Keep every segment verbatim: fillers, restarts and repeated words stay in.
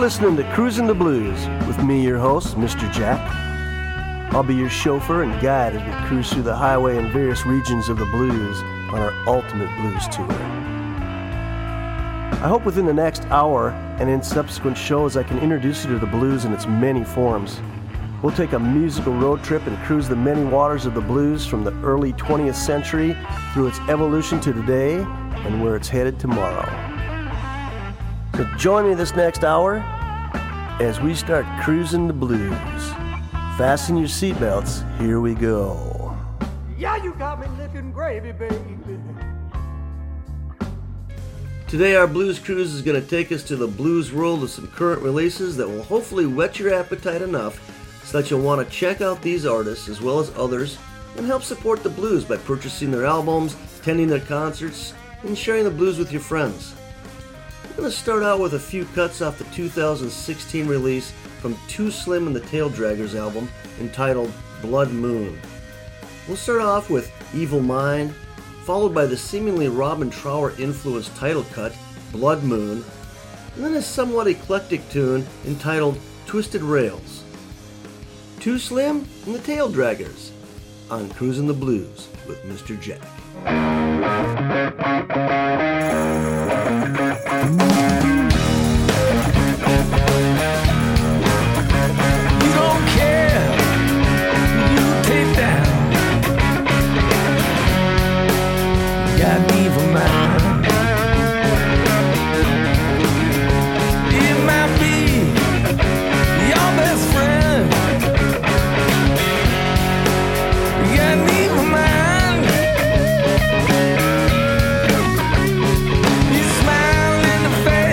listening to Cruising the Blues with me, your host, Mister Jack. I'll be your chauffeur and guide as we cruise through the highway in various regions of the blues on our ultimate blues tour. I hope within the next hour and in subsequent shows I can introduce you to the blues in its many forms. We'll take a musical road trip and cruise the many waters of the blues from the early twentieth century through its evolution to today and where it's headed tomorrow. So join me this next hour as we start cruising the blues. Fasten your seatbelts, here we go. Yeah, you got me licking gravy, baby. Today our blues cruise is going to take us to the blues world of some current releases that will hopefully whet your appetite enough so that you'll want to check out these artists as well as others and help support the blues by purchasing their albums, attending their concerts, and sharing the blues with your friends. I'm going to start out with a few cuts off the two thousand sixteen release from Too Slim and the Tail Draggers album entitled Blood Moon. We'll start off with Evil Mind, followed by the seemingly Robin Trower influenced title cut, Blood Moon, and then a somewhat eclectic tune entitled Twisted Rails. Too Slim and the Tail Draggers on Cruising the Blues with Mister Jack. You don't care, you take down. You got an evil mind. It might be your best friend. You got an evil mind. You smile in the face.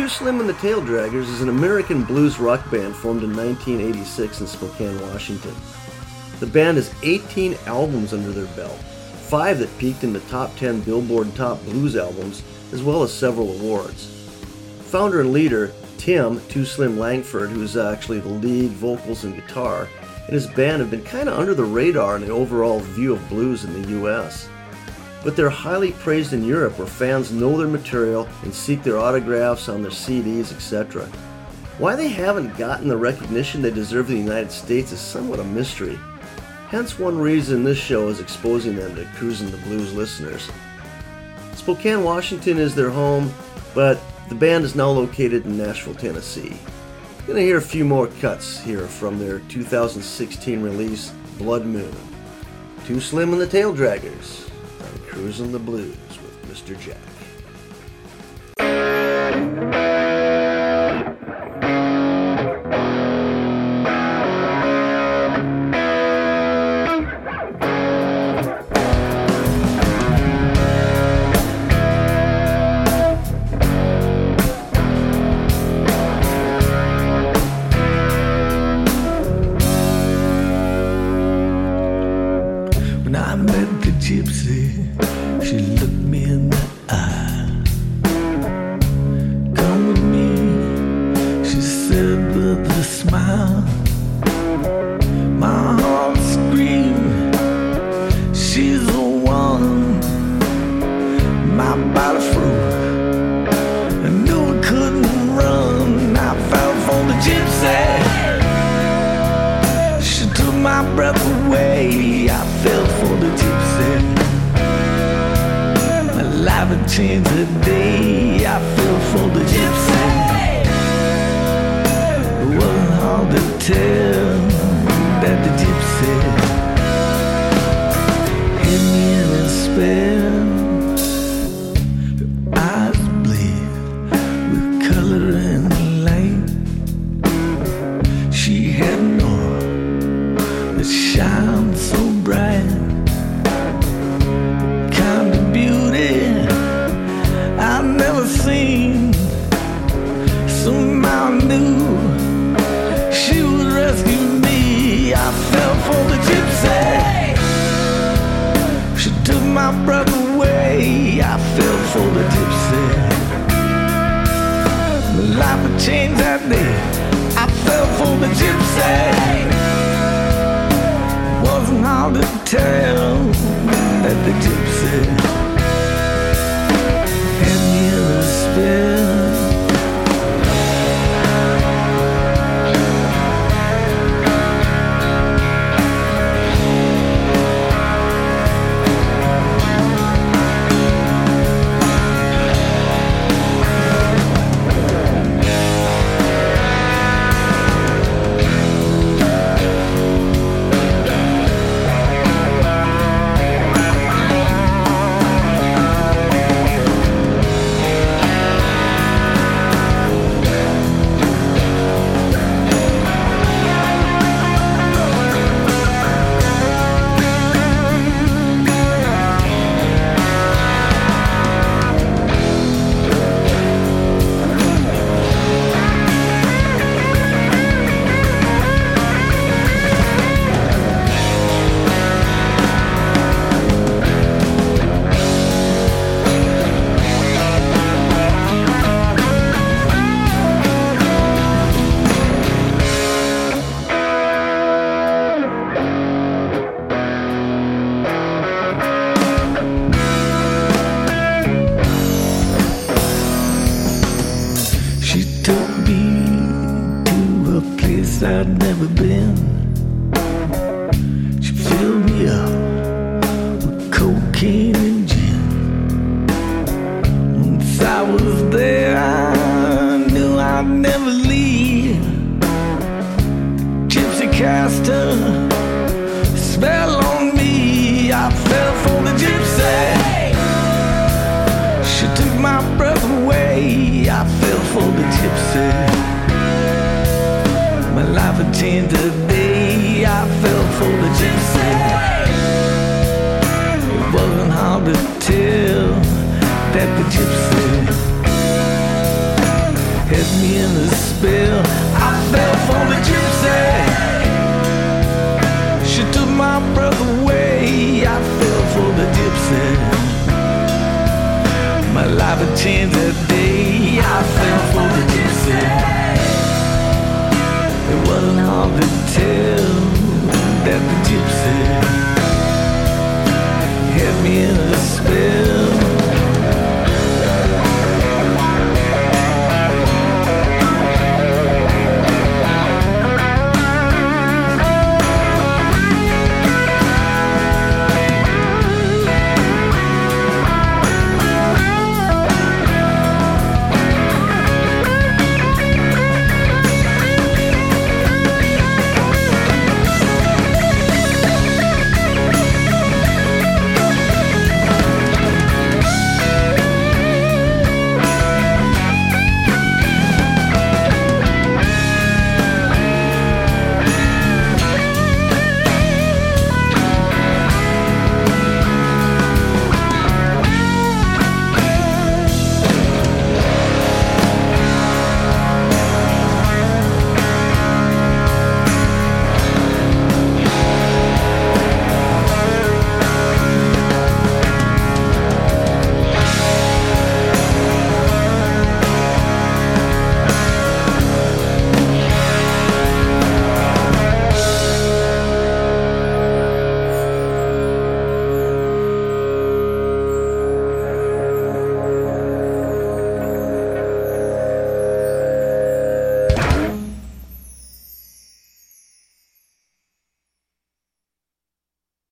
Too Slim and the Tail Draggers is an American blues rock band formed in nineteen eighty-six in Spokane, Washington. The band has eighteen albums under their belt, five that peaked in the top ten Billboard Top Blues albums, as well as several awards. Founder and leader Tim Too Slim Langford, who is actually the lead, vocals, and guitar, and his band have been kind of under the radar in the overall view of blues in the U S. But they're highly praised in Europe, where fans know their material and seek their autographs on their C Ds, et cetera. Why they haven't gotten the recognition they deserve in the United States is somewhat a mystery. Hence one reason this show is exposing them to Cruising the Blues listeners. Spokane, Washington is their home, but the band is now located in Nashville, Tennessee. You're going to hear a few more cuts here from their two thousand sixteen release, Blood Moon. Too Slim and the Tail Draggers on Cruising the Blues with Mister Jack. Changed the day I fell for the gypsy. It wasn't hard to tell that the gypsy hit me in a spell. Her eyes bleed with color and light. She had an aura that shines so bright. Kind of beauty I've never seen. Somehow I knew she would rescue me. I fell for the gypsy. She took my breath away. I fell for the gypsy. My life had changed that day. I fell for the gypsy. Wasn't hard to tell that the gypsy spell. I'd never been. She filled me up with cocaine and gin. Once I was there, I knew I'd never leave. Gypsy cast her spell on me. I fell for the gypsy. She took my breath away. I fell for the gypsy. My life had changed the day I fell for the gypsy. It wasn't hard to tell that the gypsy had me in a spell. I fell for the gypsy. She took my breath away. I fell for the gypsy. My life